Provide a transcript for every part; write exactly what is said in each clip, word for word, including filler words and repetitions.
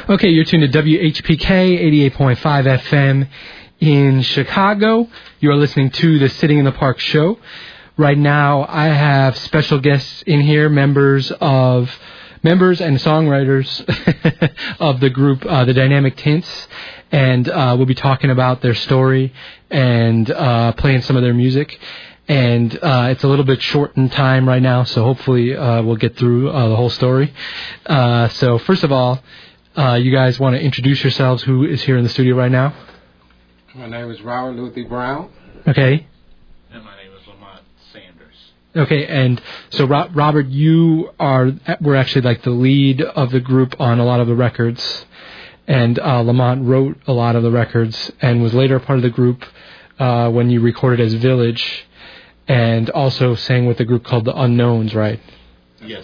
Okay, you're tuned to W H P K eighty-eight point five F M in Chicago. You are listening to the Sitting in the Park show. Right now, I have special guests in here, members of members and songwriters of the group, uh, the Dynamic Tints, and uh, we'll be talking about their story and uh, playing some of their music. And uh, it's a little bit short in time right now, so hopefully uh, we'll get through uh, the whole story. Uh, so first of all, uh, you guys want to introduce yourselves? Who is here in the studio right now? My name is Robert Luther Brown. Okay. And my name is Lamont Sanders. Okay, and so Ro- Robert, you are were actually like the lead of the group on a lot of the records, and uh, Lamont wrote a lot of the records and was later a part of the group uh, when you recorded as Village, and also sang with a group called the Unknowns, right? Yes.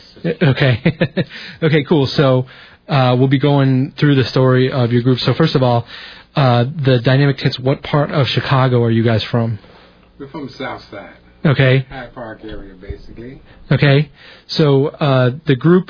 Okay. Okay, cool. So uh, we'll be going through the story of your group. So first of all, uh, the Dynamic Tints, what part of Chicago are you guys from? We're from the South Side. Okay. Hyde Park area, basically. Okay. So uh, the group,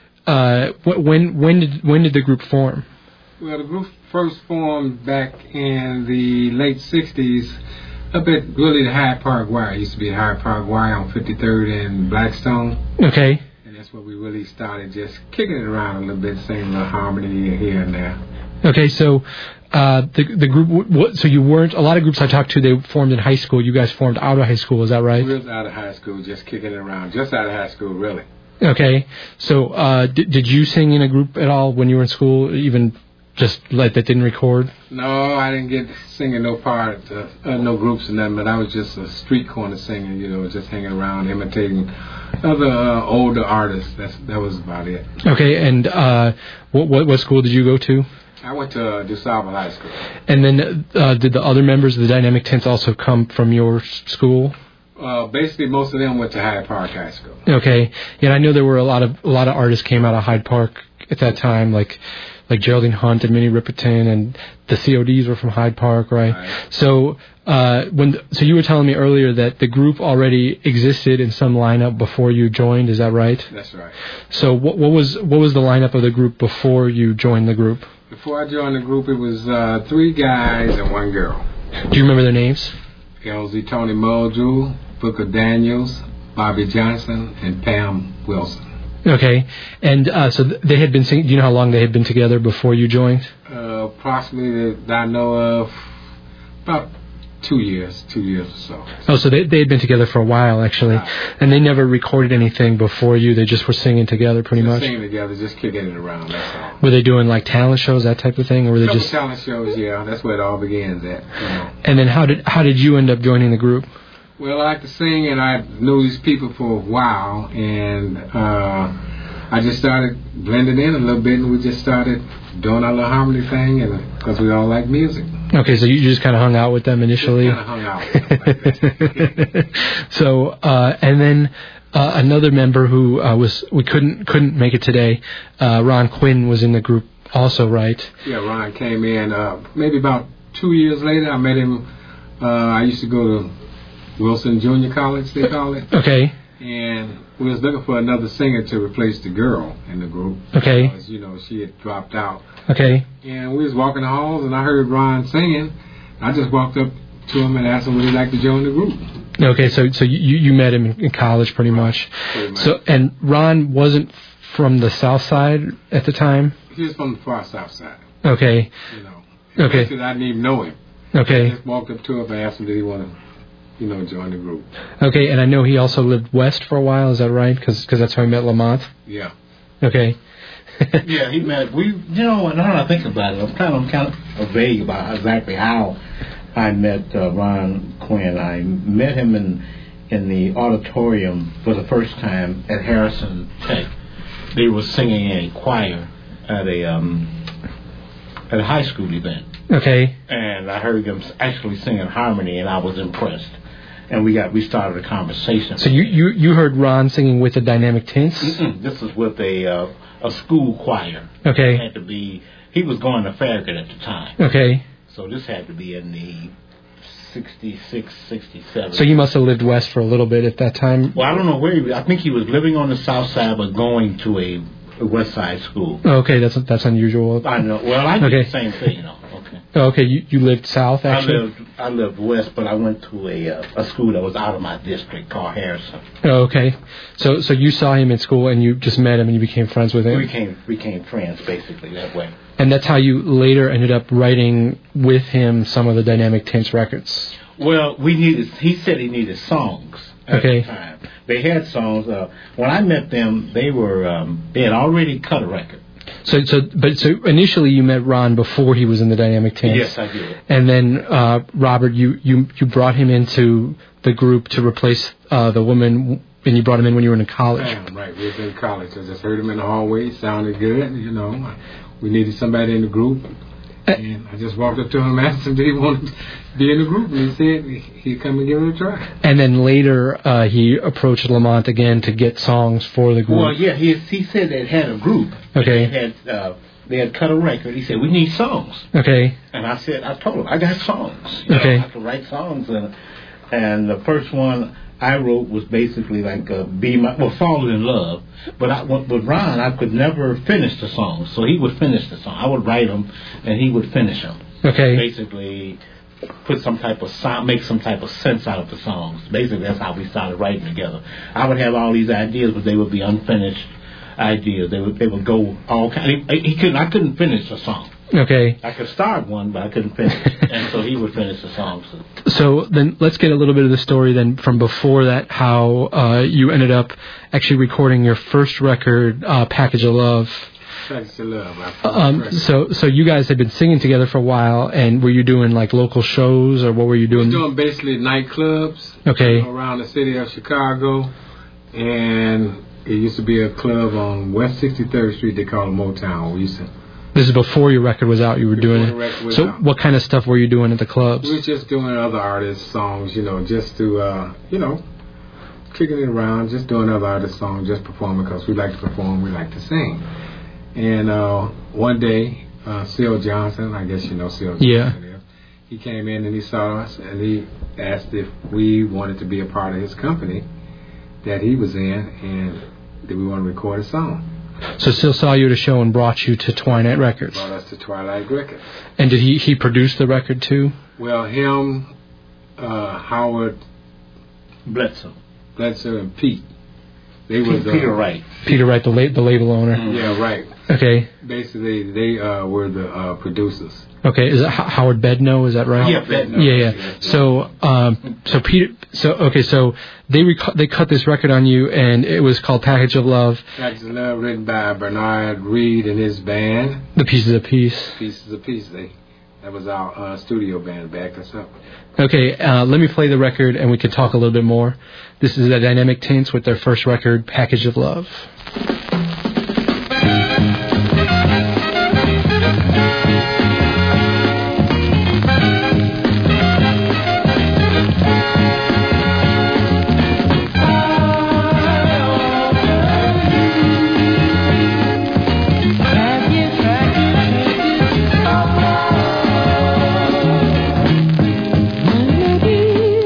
uh, wh- when when did when did the group form? Well, the group first formed back in the late sixties. Up at really the Hyde Park Y. It used to be Hyde Park Y on fifty-third and Blackstone. Okay. And that's where we really started just kicking it around a little bit, singing a little harmony here and there. Okay, so uh, the the group, what, so you weren't, a lot of groups I talked to, they formed in high school. You guys formed out of high school, is that right? We was out of high school, just kicking it around. Just out of high school, really. Okay, so uh, did, did you sing in a group at all when you were in school, even just like that didn't record? No, I didn't get singing no part, uh, uh, no groups and nothing, but I was just a street corner singer, you know, just hanging around, imitating other uh, older artists. That's, that was about it. Okay, and uh, what, what what school did you go to? I went to uh, DeSalvo High School. And then uh, did the other members of the Dynamic Tints also come from your school? Uh, basically, most of them went to Hyde Park High School. Okay, yeah, I know there were a lot of a lot of artists came out of Hyde Park at that time, like like Geraldine Hunt and Minnie Riperton, and the C O Ds were from Hyde Park, right? Right. So uh, when so you were telling me earlier that the group already existed in some lineup before you joined, is that right? That's right. So what what was what was the lineup of the group before you joined the group? Before I joined the group, it was uh, three guys and one girl. Do you remember their names? L Z Tony Muldrew, Booker Daniels, Bobby Johnson, and Pam Wilson. Okay, and uh, so th- they had been singing. Do you know how long they had been together before you joined? Uh, approximately, that I know of, about two years, two years or so. Oh, so they they had been together for a while, actually, Right. and they never recorded anything before you. They just were singing together, pretty Just much. singing together, just kicking it around, that's all. Were they doing like talent shows, that type of thing, or were they Couple just? talent shows, yeah, that's where it all begins at, you know. And then how did how did you end up joining the group? Well, I like to sing, and I knew these people for a while, and uh, I just started blending in a little bit, and we just started doing our little harmony thing, and because we all like music. Okay, so you just kind of hung out with them initially. Just kind of hung out with them like that. So uh, and then uh, another member who uh, was we couldn't couldn't make it today. Uh, Ron Quinn was in the group also, right? Yeah, Ron came in uh, maybe about two years later. I met him. Uh, I used to go to Wilson Junior College, they call it. Okay. And we was looking for another singer to replace the girl in the group. Okay. Because, you know, she had dropped out. Okay. And we was walking the halls, and I heard Ron singing. I just walked up to him and asked him would he like to join the group. Okay, so so you you met him in college, pretty much. Pretty much. So and Ron wasn't from the South Side at the time. He was from the far South Side. Okay. You know. Okay. Basically, I didn't even know him. Okay. I just walked up to him and asked him did he want to, you know, join the group. Okay, and I know he also lived west for a while. Is that right? Because that's how he met Lamont. Yeah. Okay. Yeah, he met, we, you know, and now that I think about it, I'm kind of, I'm kind of vague about exactly how I met uh, Ron Quinn. I met him in in the auditorium for the first time at Harrison Tech. They were singing a choir at a um, at a high school event. Okay. And I heard them actually singing harmony, and I was impressed. And we got we started a conversation. So you, you, you heard Ron singing with the Dynamic Tints? Mm-mm. This was with a uh, a school choir. Okay. It had to be. He was going to Farragut at the time. Okay. So this had to be in the sixty-six, sixty-seven. So he must have lived west for a little bit at that time? Well, I don't know where he was. I think he was living on the south side, but going to a West Side School. Okay, that's that's unusual. I know. Well, I did Okay. the same thing, you know. Okay. Okay, you, you lived south, actually? I lived I lived west, but I went to a uh, a school that was out of my district called Harrison. Oh, okay. So so you saw him in school and you just met him and you became friends with him? We became became friends basically that way. And that's how you later ended up writing with him some of the Dynamic Tints records. Well, we needed. He said he needed songs at Okay. the time. They had songs. Uh, when I met them, they were um, they had already cut a record. So so but so initially you met Ron before he was in the Dynamic Tints. Yes, I did. And then uh, Robert, you, you you brought him into the group to replace uh, the woman, and you brought him in when you were in college. Yeah, right. We was in college. I just heard him in the hallway. He sounded good, you know. We needed somebody in the group. And I just walked up to him and asked him, did he want to be in the group? And he said he'd come and give it a try. And then later, uh, he approached Lamont again to get songs for the group. Well, yeah, he he said they had a group. Okay. They had uh, they had cut a record. He said we need songs. Okay. And I said I told him I got songs. You Okay. know, I can write songs, and and the first one I wrote was basically like uh, be my well falling in love. But I, with Ron, I could never finish the songs, so he would finish the song. I would write them, and he would finish them. Okay. Basically, put some type of sound, make some type of sense out of the songs. Basically, that's how we started writing together. I would have all these ideas, but they would be unfinished ideas. They would they would go all kind. He, he couldn't. I couldn't finish a song. Okay. I could start one, but I couldn't finish. And so he would finish the songs. So then let's get a little bit of the story then from before that, how uh, you ended up actually recording your first record, uh, Package of Love. Package of Love. Um, so so you guys had been singing together for a while, and were you doing like local shows, or what were you doing? We were doing basically nightclubs. Okay. You know, around the city of Chicago. And it used to be a club on West sixty-third Street they called Motown. We used to... This is before your record was out, you were Before doing the record it. was So out. what kind of stuff were you doing at the clubs? We were just doing other artists' songs, you know, just to, uh, you know, kicking it around, just doing other artists' songs, just performing because we like to perform, we like to sing. And uh, one day, uh, Seal Johnson, I guess you know Seal Johnson Yeah. is, he came in and he saw us and he asked if we wanted to be a part of his company that he was in and did we want to record a song. So Sil saw you at a show and brought you to Twilight Records. Brought us to Twilight Records. And did he, he produce the record too? Well, him, uh, Howard Bledsoe. Bledsoe, and Pete. They were the, Peter Wright. Peter Wright, the, la- the label owner. Mm. Yeah, right. Okay. Basically, they uh, were the uh, producers. Okay. Is it H- Howard Bedno? Is that right? Yeah, Bedno. Yeah, yeah. So, um, so Peter, so okay, so they rec- they cut this record on you, and it was called Package of Love. Package of Love, written by Bernard Reed and his band. The Pieces of Peace. Pieces of Peace. They, that was our uh, studio band. Back us up. Okay, uh, let me play the record, and we can talk a little bit more. This is the Dynamic Tints with their first record, Package of Love.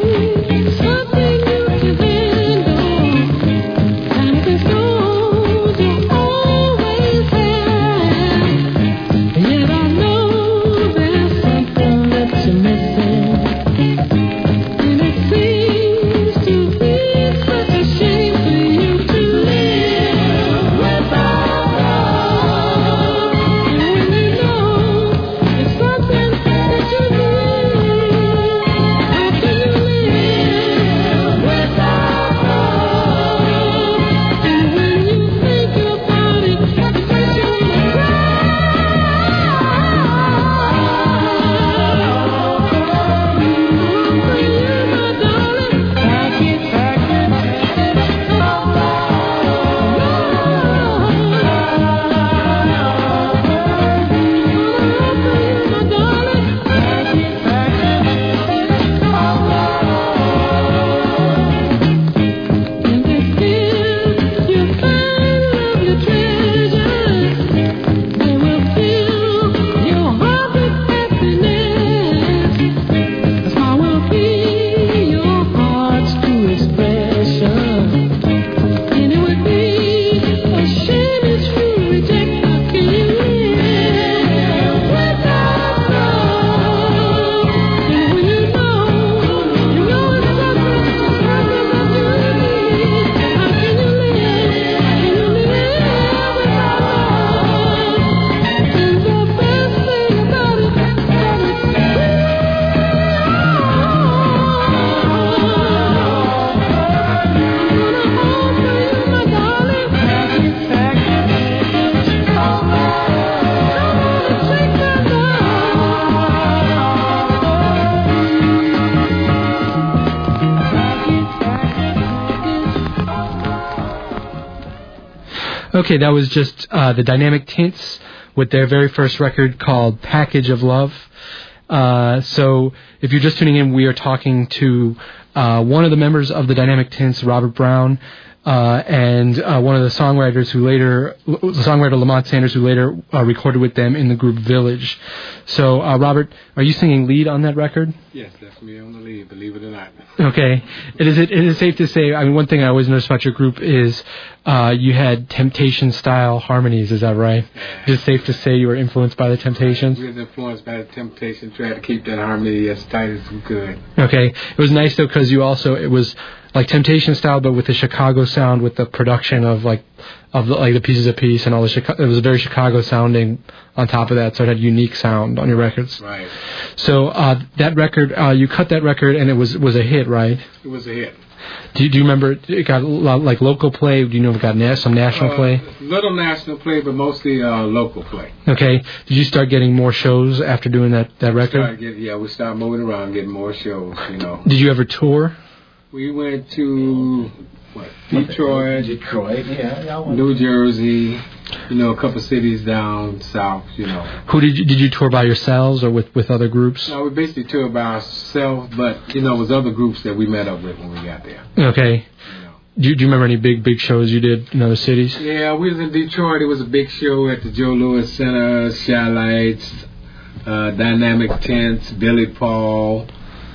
Something new to handle, time to go. Okay, that was just uh, the Dynamic Tints with their very first record called Package of Love. Uh, so if you're just tuning in, we are talking to uh, one of the members of the Dynamic Tints, Robert Brown, uh, and uh, one of the songwriters who later, the songwriter Lamont Sanders, who later uh, recorded with them in the group Village. So, uh, Robert, are you singing lead on that record? Yes, that's me on the lead, believe it or not. Okay. It is, it is safe to say, I mean, one thing I always noticed about your group is uh, you had Temptation-style harmonies, is that right? Yeah. Is it safe to say you were influenced by the Temptations? We were influenced by the Temptations, tried to keep that harmony as tight as we could. Okay. It was nice, though, because you also, it was like Temptation-style, but with the Chicago sound, with the production of, like, of the, like the Pieces of Peace and all the Chicago, it was very Chicago sounding on top of that, so it had unique sound on your records. Right. So uh, that record, uh, you cut that record and it was was a hit, right? It was a hit. Do you, do you remember it got a lot, like local play? Do you know if it got na- some national uh, play? Little national play, but mostly uh, local play. Okay. Did you start getting more shows after doing that, that We record? started getting, yeah, we started moving around, getting more shows, you know. Did you ever tour? We went to what, Detroit, Detroit, yeah. yeah I went New Jersey, you know, a couple cities down south, you know. Who did you, did you tour by yourselves or with, with other groups? No, we basically toured by ourselves, but, you know, it was other groups that we met up with when we got there. Okay. You know. Do you, do you remember any big, big shows you did in other cities? Yeah, we was in Detroit. It was a big show at the Joe Louis Center, Shylights, uh, Dynamic Tents, Billy Paul.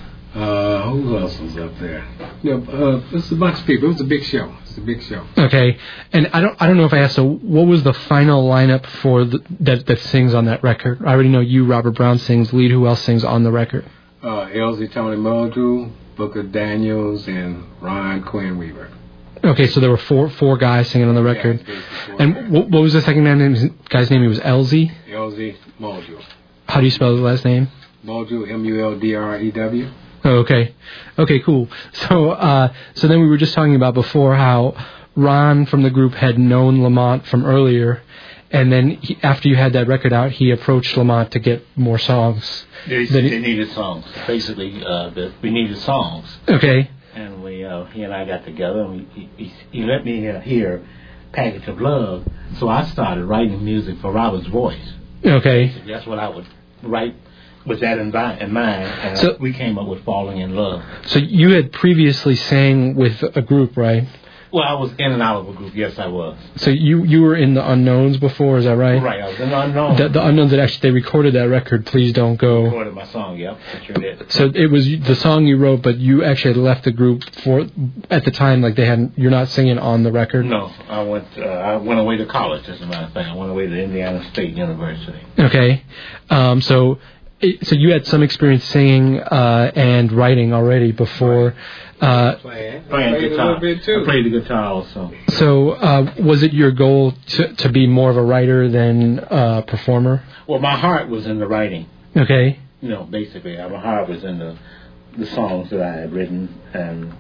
Uh, who else was up there? Yeah, uh, it was a bunch of people. It was a big show. It's a big show. Okay, and I don't I don't know if I asked. So, what was the final lineup for the, that that sings on that record? I already know you, Robert Brown, sings lead. Who else sings on the record? Uh, Elsie Tony Muldrew, Booker Daniels, and Ron Quinn Weaver. Okay, so there were four four guys singing on the record. Yeah, four and guys. what, what was the second man name? Guy's name? It was Elsie. Elsie Muldrew. How do you spell his last name? Muldrew, M U L D R E W. Oh, okay. Okay, cool. So, uh, so then we were just talking about before how Ron from the group had known Lamont from earlier, and then he, after you had that record out, he approached Lamont to get more songs. They, Then he- they needed songs. Basically, uh, the, we needed songs. Okay. And we, uh, he and I got together, and we, he, he, he let me uh, hear Package of Love. So I started writing music for Robert's voice. Okay. That's what I would write with that in, vi- in mind. And So- we came up with Falling in Love. So you had previously sang with a group, right? Well, I was in and out of a group. Yes, I was. So you you were in the Unknowns before, is that right? Right, I was in the Unknown. The, the Unknowns that actually they recorded that record, Please Don't Go. recorded my song, yep. I sure did. So it was the song you wrote, but you actually had left the group for at the time, like they hadn't. You're not singing on the record. No, I went. Uh, I went away to college. As a matter of fact, I went away to Indiana State University. Okay, um, so it, so you had some experience singing uh, and writing already before. Uh, Playing. Playing Played guitar. a little bit too. I played the guitar also. so uh, was it your goal to to be more of a writer than a performer? Well, my heart was in the writing. Okay. You know, basically, my heart was in the the songs that I had written, and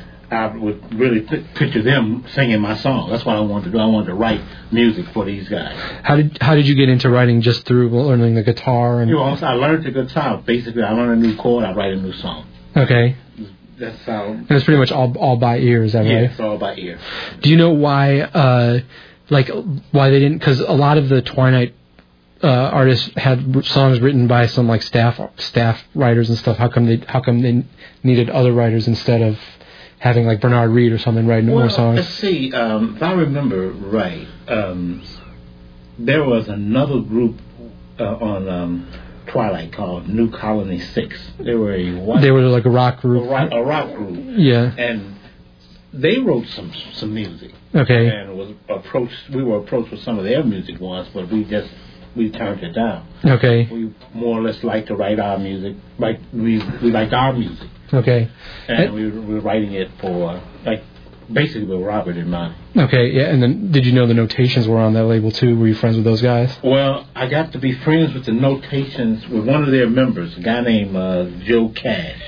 I would really p- picture them singing my song. That's what I wanted to do. I wanted to write music for these guys. How did how did you get into writing? Just through learning the guitar and You know, I learned the guitar. Basically, I learned a new chord. I write a new song. okay. That's how. And it's pretty much all all by ear, is that Yeah, right? it's all by ear. Do you know why, uh, like, why they didn't? Because a lot of the Twilight uh, artists had songs written by some like staff staff writers and stuff. How come they How come they needed other writers instead of having like Bernard Reed or something writing Well, more songs? let's see. Um, if I remember right, um, there was another group uh, on um, Twilight called New Colony Six. They were a white, They were like a rock a group. rock, a rock group, Yeah. and they wrote some some music. Okay. And was approached. We were approached with some of their music once, but we just we turned it down. Okay. We more or less like to write our music. Like we we liked our music, Okay. and we were, we were writing it for like basically with Robert in mind. Okay. Yeah. And then, did you know the Notations were on that label too? Were you friends with those guys? Well, I got to be friends with the Notations with one of their members, a guy named uh, Joe Cash.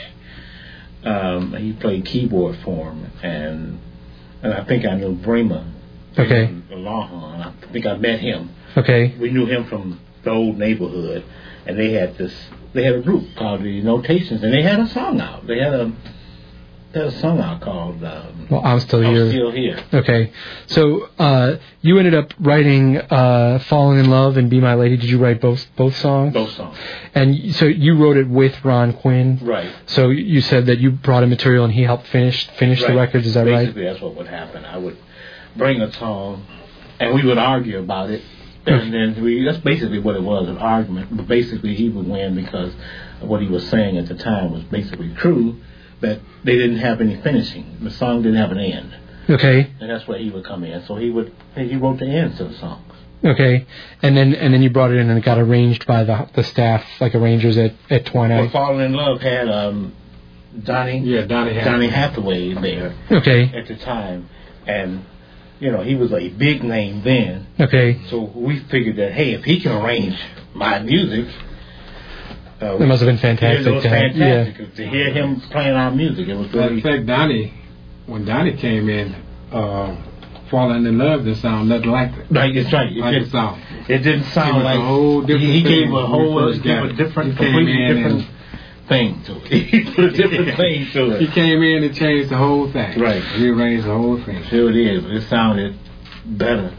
Um, he played keyboard for him, and and I think I knew Bremer. Okay. in Lawhorn. I think I met him. Okay. We knew him from the old neighborhood, and they had this. They had a group called the Notations, and they had a song out. They had a There's a song out called um, Well, I'm Still Here. I'm Still Here. Okay. So uh, you ended up writing uh, Falling in Love and Be My Lady. Did you write both both songs? Both songs. And so you wrote it with Ron Quinn. Right. So you said that you brought in material and he helped finish finish right. the records. Is that Basically, right? Basically, that's what would happen. I would bring a song, and we would argue about it. And then we, that's basically what it was, an argument. But basically, he would win because what he was saying at the time was basically true, that they didn't have any finishing. The song didn't have an end. Okay. And that's where he would come in. So he would he wrote the ends to the songs. Okay. And then and then you brought it in and it got arranged by the the staff, like arrangers at, at Twilight. Well, Falling in Love had um, Donnie, yeah, Donnie Hathaway. Donnie Hathaway there okay. at the time. And, you know, he was a big name then. Okay. So we figured that, hey, if he can arrange my music... Uh, it must have been fantastic. It was to fantastic. Yeah. To hear him playing our music, it was really... In fact, Donnie, when Donnie came in, uh, Falling in Love didn't sound nothing like it. Right, it's right. It, like did, it, sound. it didn't sound it was like... a whole different he, he thing gave a whole he gave a different, he came completely in different thing to it. He put a different thing to it. He came in and changed the whole thing. Right. Rearranged the whole thing. Sure it is. It sounded better.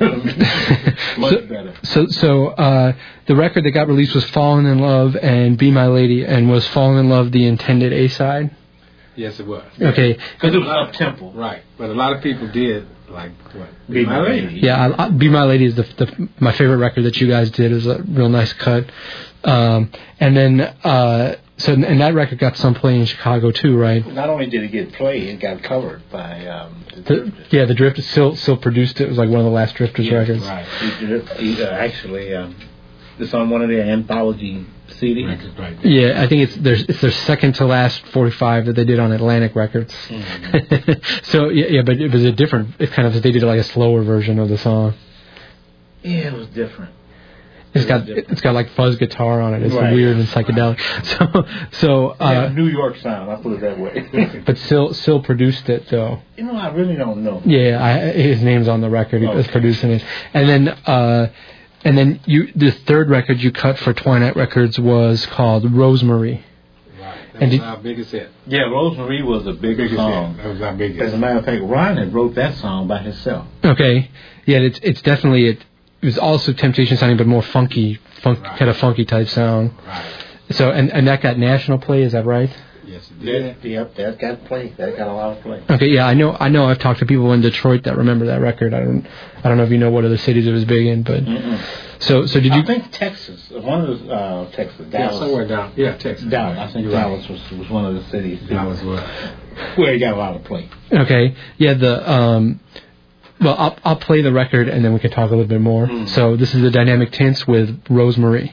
Much so, better. So, so uh, the record that got released was Falling in Love and Be My Lady, and was Falling in Love the intended A-side? Yes, it was. Okay. Because it was up-tempo. Right. But a lot of people did, like, what? Be, Be My Lady. Lady. Yeah, I, I, Be My Lady is the, the my favorite record that you guys did. It was a real nice cut. Um, and then, uh, so, and that record got some play in Chicago too, right? Not only did it get played, it got covered by um, the, the Drifters. Yeah, the Drifters still still produced it. It was like one of the last Drifters yes, records. Right. He, he, uh, actually, um, it's on one of their anthology C Ds. Records, right. Yeah, I think it's their it's their second to last forty-five that they did on Atlantic Records. Mm-hmm. So yeah, yeah, but it was a different. It kind of they did like a slower version of the song. Yeah, it was different. It's got it's got like fuzz guitar on it. It's right. weird and psychedelic. So so uh, yeah, New York sound. I put it that way. But Sil Sil produced it though. You know, I really don't know. Yeah, I, his name's on the record. He okay. was producing it, and then uh, and then you the third record you cut for Twilight Records was called Rosemary. Right. That and was did, our biggest hit. Yeah, Rosemary was a big biggest song. Hit. That was our biggest. As a matter of fact, Ron had wrote that song by himself. Okay, yeah, it's it's definitely it. It was also Temptation sounding, but more funky, funk, right. kind of funky type sound. Right. So, and, and that got national play, is that right? Yes, it did. That, yep, that got play. That got a lot of play. Okay, yeah, I know. I know. I've talked to people in Detroit that remember that record. I don't. I don't know if you know what other cities it was big in, but. Mm-mm. So, so did you? I think Texas. One of the uh, Texas, Dallas. Yeah, somewhere down. Yeah, Texas. Dallas. I think You're Dallas right. was was one of the cities. Dallas was. Where it got a lot of play. Okay. Yeah. The um. Well, I'll I'll play the record and then we can talk a little bit more. Mm. So this is the Dynamic Tints with Rosemary.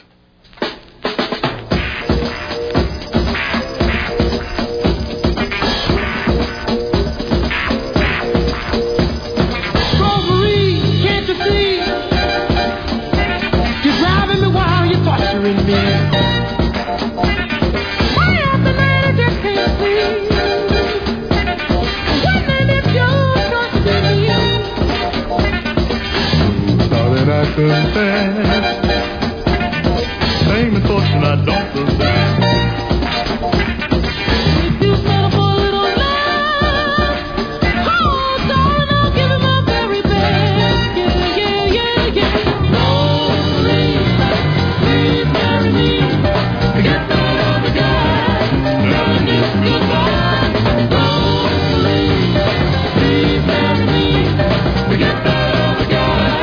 Same misfortune I don't possess. If you settle for a little love, oh, darling, I'll give it my very best. Yeah, yeah, yeah, yeah. Lonely, please marry me. Forget that other guy. None is goodbye. Lonely, please marry me. Forget that other guy.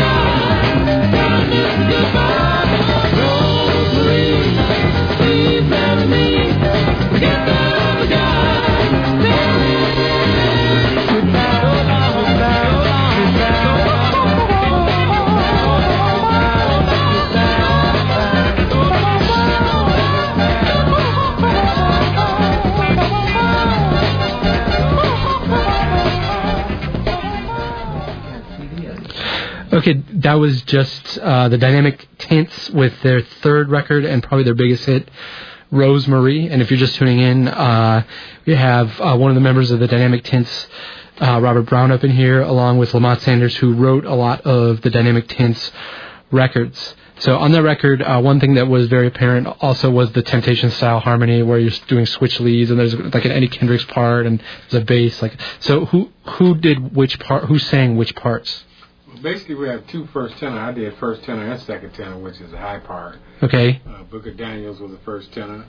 Rosemary, please Okay, that was just uh, the Dynamic Tints with their third record and probably their biggest hit, Rosemarie. And if you're just tuning in, uh, we have uh, one of the members of the Dynamic Tints, uh, Robert Brown, up in here, along with Lamont Sanders, who wrote a lot of the Dynamic Tints records. So on that record, uh, one thing that was very apparent also was the Temptation style harmony, where you're doing switch leads, and there's like an Eddie Kendricks part, and there's a bass. Like, so who who did which part? Who sang which parts? Well, basically, we have two first tenor. I did first tenor and second tenor, which is the high part. Okay. Uh, Booker Daniels was the first tenor.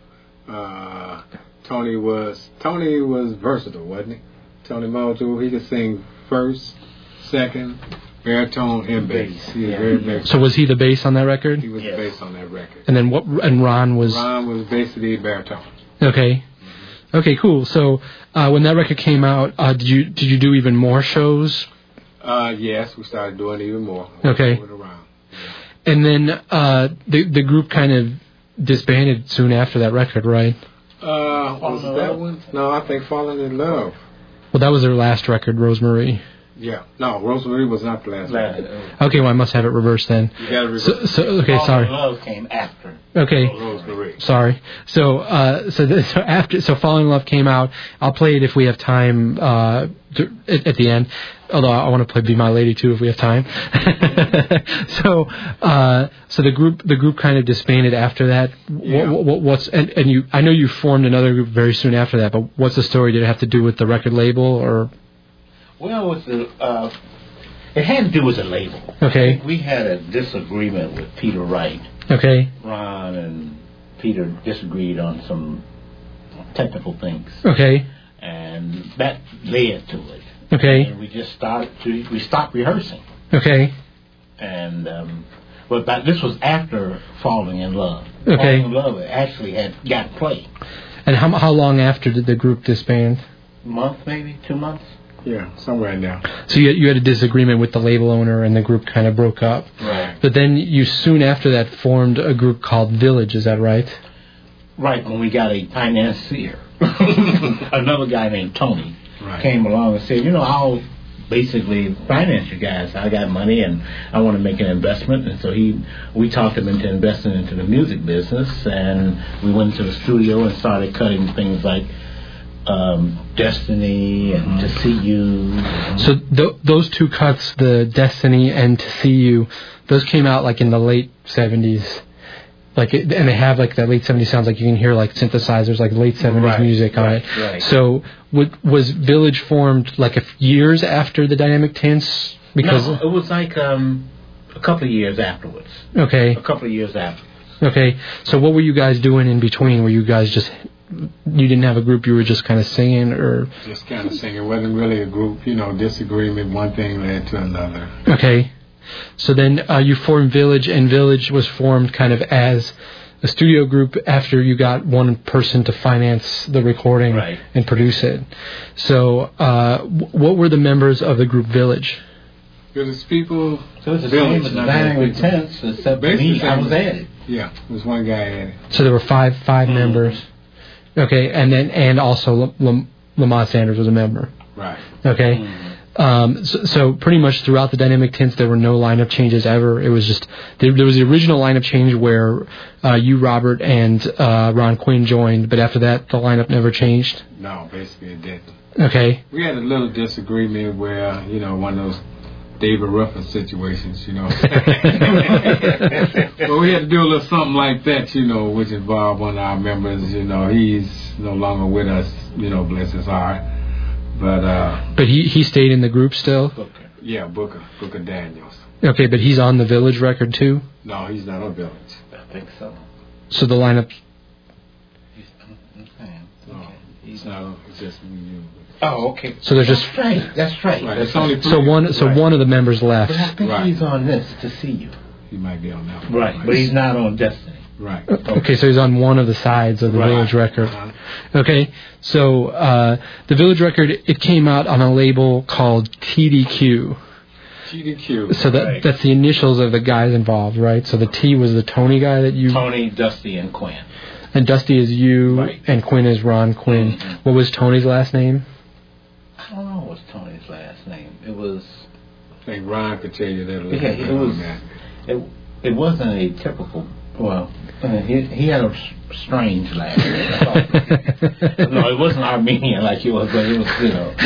Uh, Tony was Tony was versatile, wasn't he? Tony Mojo, he could sing first, second, baritone, and bass. He was Yeah. very bass. So was he the bass on that record? He was Yes. the bass on that record. And then what? And Ron was Ron was basically baritone. okay. Okay, cool. So uh, when that record came out, uh, did you did you do even more shows? Uh, yes, we started doing even more. Okay. Moving around. And then uh, the the group kind of disbanded soon after that record, right? Uh, was it that one? No, I think Falling in Love. Well, that was their last record, Rosemarie. Yeah. No, Rosemarie was not the last one. Okay, well I must have it reversed then. You got to reverse So, so okay, All sorry. the Love came after. Okay. Rosemarie. Sorry. So, uh, so, this, so after, so Falling in Love came out. I'll play it if we have time, uh, to, at, at the end. Although I want to play Be My Lady too if we have time. so, uh, so the group, the group kind of disbanded after that. Yeah. What, what, what's, and, and you, I know you formed another group very soon after that, but what's the story? Did it have to do with the record label or? Well, with the, uh, it had to do with the label. Okay. We had a disagreement with Peter Wright. Okay. Ron and Peter disagreed on some technical things, Okay. and that led to it. Okay. And we just started to, we stopped rehearsing. Okay. And, um, but that, this was after Falling in Love. Okay. Falling in Love actually had got played. And how how long after did the group disband? A month, maybe? Two months? Yeah, somewhere in there. So you you had a disagreement with the label owner, and the group kind of broke up. Right. But then you soon after that formed a group called Village. Is that right? Right, when we got a financier, another guy named Tony, Right. came along and said, you know, I'll basically finance you guys. I got money and I want to make an investment. And so he, we talked him into investing into the music business, and we went to the studio and started cutting things like um, Destiny and To See You. So th- those two cuts, the Destiny and To See You, those came out like in the late seventies. Like it, and they have like that late seventies sounds, like you can hear like synthesizers, like late seventies Right, music on right, it. right. So would, was Village formed like a f- years after the Dynamic Tints? Because No, it was like um, a couple of years afterwards. okay, A couple of years after. okay. So what were you guys doing in between? Were you guys just, you didn't have a group, you were just kind of singing, or Just kind of singing. It wasn't really a group, you know, disagreement. One thing led to another. okay? So then uh, you formed Village, and Village was formed kind of as a studio group after you got one person to finance the recording Right. and produce it. So uh, w- what were the members of the group Village? Because people, So it's the Village, same as not Dynamic people. Tints, except Basically me, I same was as- at it. yeah, there was one guy at it. So there were five five Mhm. members. Okay, and then and also L- Lam- Lamont Sanders was a member. Right. Okay. Mhm. Um, so, so pretty much throughout the Dynamic Tints, there were no lineup changes ever. It was just there, there was the original lineup change where uh, you, Robert, and uh, Ron Quinn joined, but after that, the lineup never changed. No, basically it didn't. Okay, We had a little disagreement where, you know, one of those David Ruffin situations, you know. But we had to do a little something like that, you know, which involved one of our members. You know, he's no longer with us, you know, bless his heart. But, uh, but he he stayed in the group still. Okay. yeah, Booker, Booker Daniels. Okay, but he's on the Village record too. No, he's not on Village. I think so. So the lineup. Okay. No, he's not on, it's just you. Oh, okay. So they're just That's right. That's right. Right, That's it's only right. three. So one so Right. one of the members left. But I think Right. he's on this To See You. He might be on that one. Right. But he's not on Destiny. Right. Okay, so he's on one of the sides of the Right. Village record. Uh-huh. Okay, so uh, the Village record, it came out on a label called T D Q. T D Q. So that Right. that's the initials of the guys involved, right? So the T was the Tony guy that you, Tony, Dusty, and Quinn. and Dusty is you, Right. and Quinn is Ron Quinn. Mhm. What was Tony's last name? I don't know what's Tony's last name. It was think Ron could tell you that a little Yeah, bit it was. on that. It, it wasn't a typical. Well, uh, he, he had a s- strange laugh. No, it wasn't Armenian like he was, but it was, you know,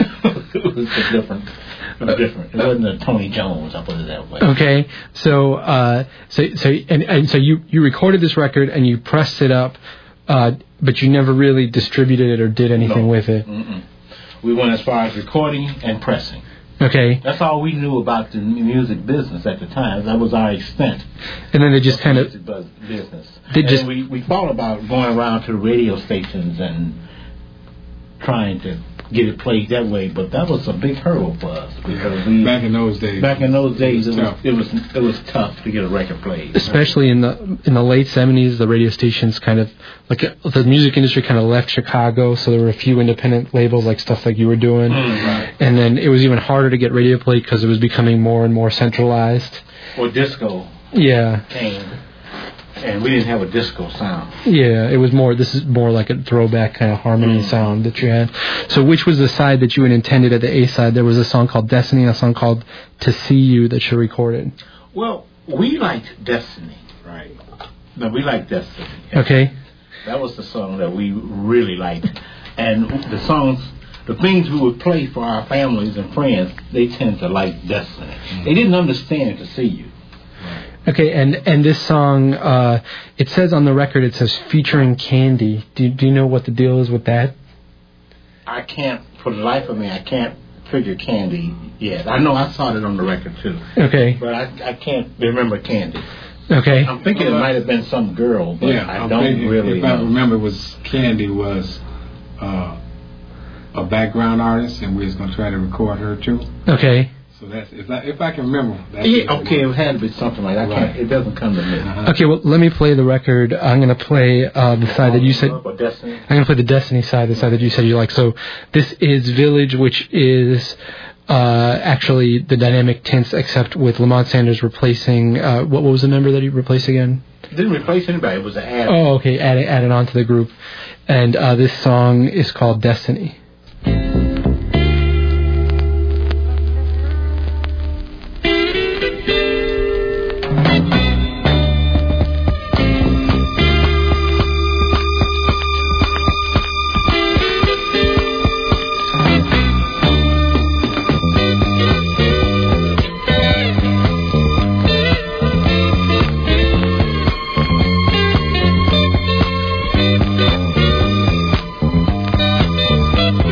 it was a different. It was different. It wasn't a Tony Jones. I'll put it that way. Okay, so uh, so so and, and so you, you recorded this record and you pressed it up, uh, but you never really distributed it or did anything No. with it. Mm-mm. We went as far as recording and pressing. Okay, That's all we knew about the music business at the time. That was our extent. and then they just kind of music buzz- business. They and just- we we thought about going around to the radio stations and trying to get it played that way, but that was a big hurdle for us because we Back in those days. back in those days it was tough. it was it was tough to get a record played. especially in the in the late seventies, the radio stations kind of like uh, the music industry kind of left Chicago, so there were a few independent labels like stuff like you were doing, Mm, right. and then it was even harder to get radio play because it was becoming more and more centralized. Or disco Yeah, came, and we didn't have a disco sound. yeah, it was more. This is more like a throwback kind of harmony Mm. sound that you had. So, which was the side that you had intended at the A side? There was a song called Destiny and a song called To See You that you recorded. Well, we liked Destiny, right? No, we liked Destiny. Okay, That was the song that we really liked. And the songs, the things we would play for our families and friends, they tend to like Destiny. Mm-hmm. They didn't understand To See You. okay, and and this song, uh, it says on the record, it says featuring Candy. Do do you know what the deal is with that? I can't, for the life of me, I can't figure Candy yet. I know I saw it on the record too, Okay, but I, I can't remember Candy. okay, I'm thinking it might have been some girl, but Yeah, I I'm don't thinking, really if I know. remember, was Candy was uh, a background artist, and we was gonna try to record her too. okay. So that's if I if I can remember. That's Yeah, what okay, it was. had to be something like that. I can't, Right. it doesn't come to me. Uh-huh. Okay, well, let me play the record. I'm going to play uh, the side that you said. Or Destiny. I'm going to play the Destiny side, the side that you said you like. So this is Village, which is uh, actually the Dynamic Tints, except with Lamont Sanders replacing, uh, what, what was the member that he replaced again? Didn't replace anybody. It was an ad. Oh, okay, added, added on to the group. And uh, this song is called Destiny. Thank you.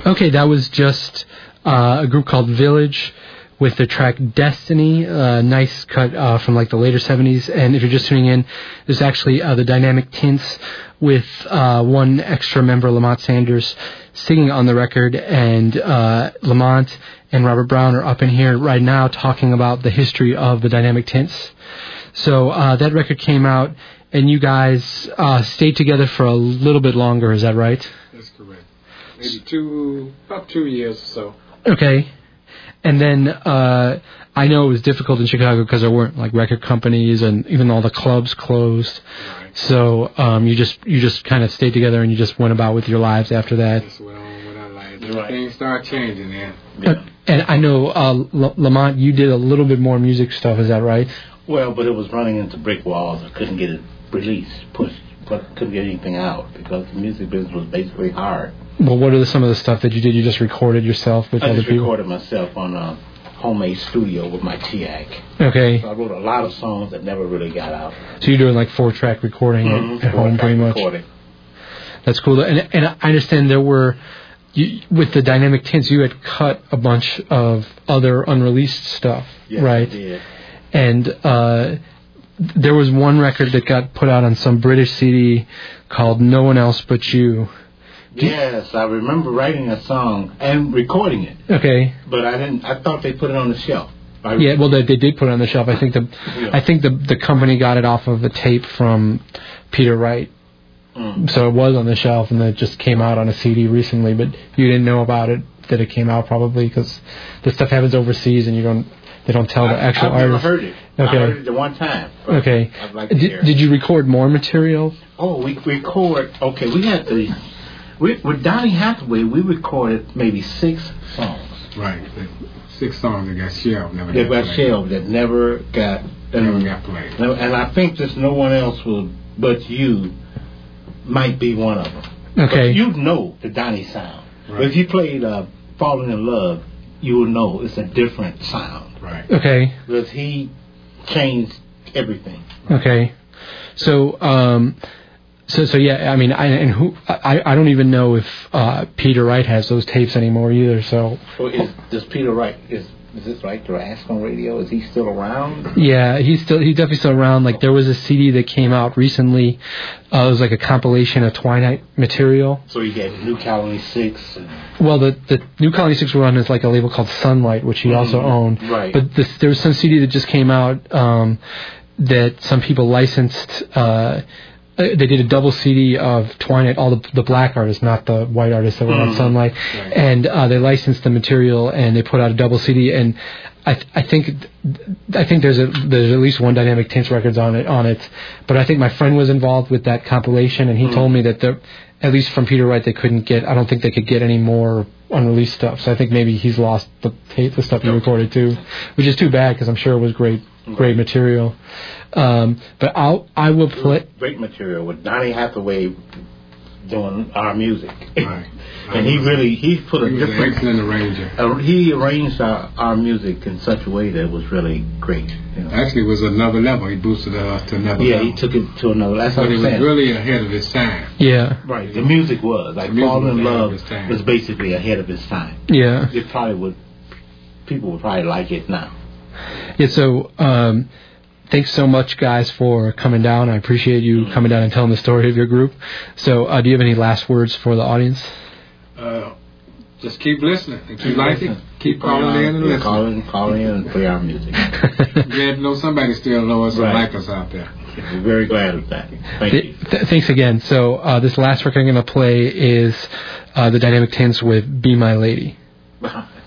Okay, that was just uh, a group called Village with the track Destiny, a nice cut uh, from like the later seventies. And if you're just tuning in, there's actually uh, the Dynamic Tints with uh, one extra member, Lamont Sanders, singing on the record. And uh, Lamont and Robert Brown are up in here right now talking about the history of the Dynamic Tints. So uh, that record came out, and you guys uh, stayed together for a little bit longer, is that right? That's correct. Maybe two, about two years or so. Okay. And then uh, I know it was difficult in Chicago because there weren't like record companies, and even all the clubs closed. Right. So um, you just you just kind of stayed together, and you just went about with your lives after that. That's what I, what I like. Right. Things start changing then. Yeah. Uh, and I know uh, L- Lamont, you did a little bit more music stuff. Is that right? Well, but it was running into brick walls. I couldn't get it released, pushed, but couldn't get anything out because the music business was basically hard. Well, what are the, some of the stuff that you did? You just recorded yourself with I other just people? recorded myself on a homemade studio with my T A C. Okay. So I wrote a lot of songs that never really got out. So you're doing like four track recording Mm-hmm. at, at home, pretty much. Recording. That's cool. And and I understand there were, you, with the Dynamic Tints, you had cut a bunch of other unreleased stuff, Yes, right? I did. And uh, there was one record that got put out on some British C D called No One Else But You. Yes, I remember writing a song and recording it, Okay. but I didn't. I thought they put it on the shelf. I, Yeah, well, they, they did put it on the shelf. I think the Yeah. I think the the company got it off of a tape from Peter Wright. Mm. So it was on the shelf, and then it just came out on a C D recently. But you didn't know about it, that it came out probably because this stuff happens overseas, and you don't they don't tell the I, actual I've never artist. heard it. Okay. I heard it the one time. but Okay. I'd like to hear Did, it. did you record more material? Oh, we record. Okay, we had the. We, with Donny Hathaway, we recorded maybe six songs. Right. The six songs that got shelved never That got got played. shelved that never got. Never got played. No, and I think there's no one else will, but you might be one of them. Okay. But you know the Donny sound. Right. If you played uh, Falling in Love, you will know it's a different sound. Right. Okay. Because he changed everything. Okay. So, um, so, so yeah. I mean, I and who I, I don't even know if uh, Peter Wright has those tapes anymore either. So, So is, does Peter Wright, is, is this right to ask on radio? Is he still around? yeah, he's still he's definitely still around. Like there was a C D that came out recently. Uh, it was like a compilation of Twilight material. So he had New Colony Six. And, Well, the the New Colony Six were on is like a label called Sunlight, which he also owned. right. But this, there was some C D that just came out um, that some people licensed. Uh, they did a double C D of Twilight, all the the black artists, not the white artists that were on Mhm. Sunlight, Right. and uh, they licensed the material and they put out a double C D. And I th- I think I think there's a there's at least one Dynamic Tints records on it on it. But I think my friend was involved with that compilation, and he Mhm. told me that the at least from Peter Wright they couldn't get. I don't think they could get any more unreleased stuff. So I think maybe he's lost the tape, the stuff he recorded too, which is too bad because I'm sure it was great great material. Um, but I'll I will play. Great material with Donny Hathaway doing our music. Right. And he really, he put a He was an different, excellent arranger. uh, he arranged our, our music in such a way that it was really great. You know? Actually, it was another level. He boosted us to another Yeah, level. he took it to another, that's what But he I'm was saying. really ahead of his time. Yeah, Right, the music was. Like The music Falling in was ahead of Love his time. was basically ahead of its time. yeah, It probably would, people would probably like it now. yeah. So um, thanks so much, guys, for coming down. I appreciate you coming down and telling the story of your group. So uh, do you have any last words for the audience? Uh, just keep listening. If you like it, keep calling in and Yeah, listening. Call in, call in and play our music. Glad to know somebody still knows us and Right. like us out there. We're very glad of that. Thank you. Th- th- thanks again. So uh, this last record I'm going to play is uh, the Dynamic Tints with "Be My Lady."